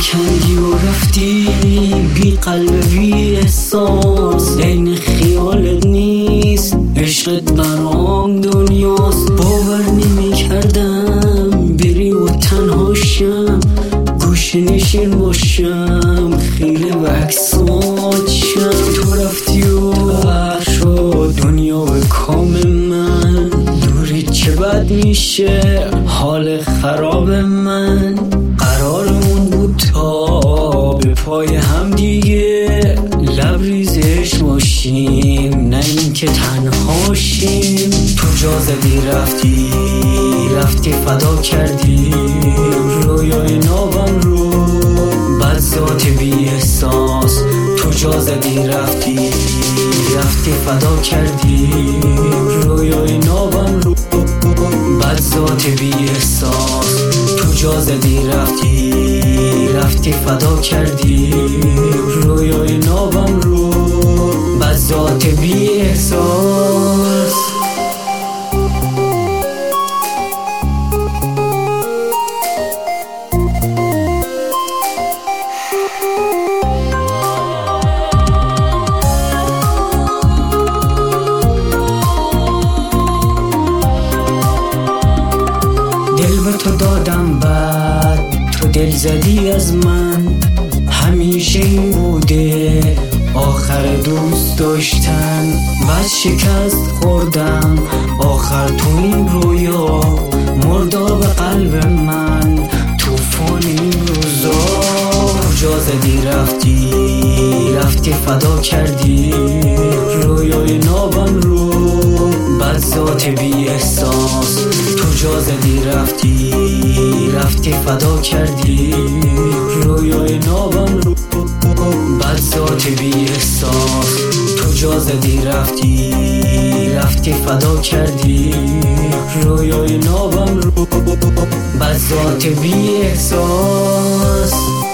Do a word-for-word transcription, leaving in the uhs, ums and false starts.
کندی و رفتی بی قلب بی احساس، عین خیالت نیست عشقت برام دنیاست. باور نمی کردم بری و تنهاشم، گوشه نشین باشم خیره و عکسات شم. تو رفتی و بر شد دنیا به کام من، دوری چه بد میشه حال خراب من. قرارمون بود تا به پای هم دیگه لبریزش باشیم، نه اینکه تنهاشیم. تو جا زدی رفتی رفتی فدا کردی رویای نابم رو، بد ذات بی احساس. تو جا زدی رفتی رفتی فدا کردی رویای نابم رو، بد ذات بی احساس. تو جا زدی رفتی رفتی فدا کردی رویای نابم رو، بد ذات بی احساس. دل به تو دادم بعد تو دل زدی از من، همیشه این بوده آخر دوست داشتن. بعد شکست خوردم آخر تو این رویا، مرداب قلب من توفان این روزا. کجا زدی رفتی رفتی فدا کردی رویای نابم رو، بد ذات بی احساس. تو جا زدی رفتی رفتی فدا کردی رویای نابم رو، بد ذات بی احساس. تو جا زدی رفتی رفتی فدا کردی رویای نابم رو، بد ذات بی احساس.